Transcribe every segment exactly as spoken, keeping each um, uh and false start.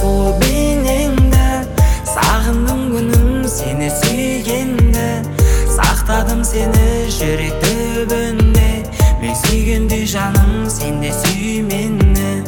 сұлу бейнеңді, сағындым күнім сені сүйгенді, сақтадым сені жүрек түбінде. Мен сүйгенде жаным, сен де сүй мені.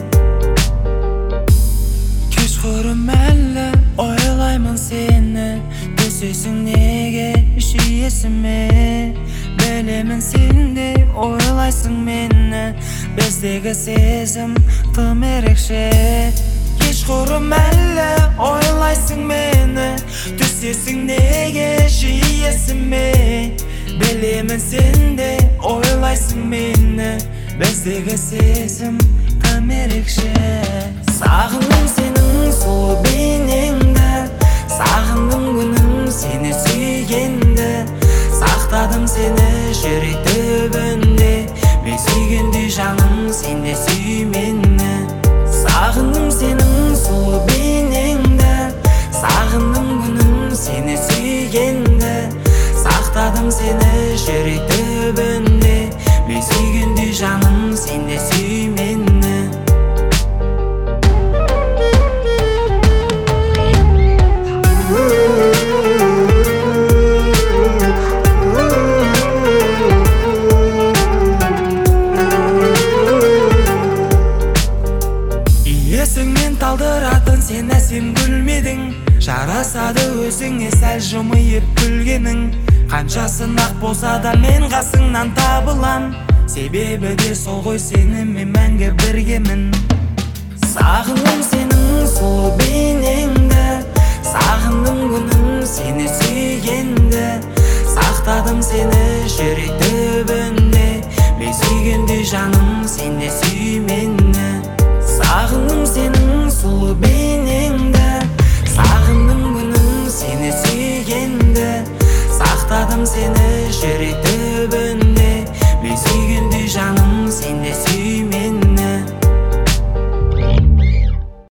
Кешқұрым әлі ойлаймын сені, түсесің неге жиесіме. Білемін сен де ойлайсың мені, біздегі сезім тым ерекше. Кешқұрым әлі ойлайсың мені, түсесің неге жиесіме. Білемін сен де ойлайсың мені, біздегі сезім тым ерекше. Сағындым сенің сұлу бейнеңді, сағындым күнім сені сүйгенді, сақтадым сені жүрек түбінде. Мен сүйгенде жаным, сен де сүй мені. Сағындым сенің сұлу бейнеңді, сағындым күнім сені сүйгенді, сақтадым сені жүрек түбінде. Мен сүйгенде жаным, сен де сүй мені. Есіңмен талдыратын сен әсем күлмедің, жарасады өзіңе сәл жымиып күлгенің. Қаншасын ақ болса да мен қасыңнан табылам, себебі де сол ғой, сенімен мәңгі біргемін. Сағындым сенің сұлу бейнеңді, сағындым күнім сені сүйгенді, сақтадым сені жүрек түбінде. Мен сүйгенде жаным, сен де сүй мені. Сағындым сенің сұлу бейнеңді, сағындым күнім сені сүйгенді, сақтадым сені жүрек